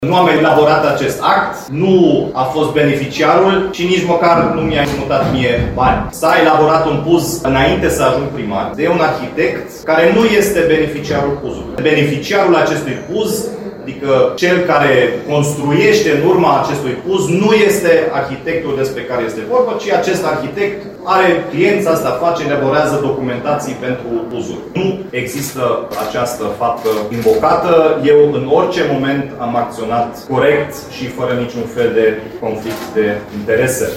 Nu am elaborat acest act, nu a fost beneficiarul și nici măcar nu mi-a împrumutat mie bani. S-a elaborat un PUZ înainte să ajung primar de un arhitect care nu este beneficiarul PUZ-ului. Beneficiarul acestui PUZ, adică cel care construiește în urma acestui PUZ, nu este arhitectul despre care este vorba, ci acest arhitect are cliența asta, elaborează documentații pentru PUZ-uri. Nu există această faptă invocată. Eu în orice moment am acționat corect și fără niciun fel de conflict de interese.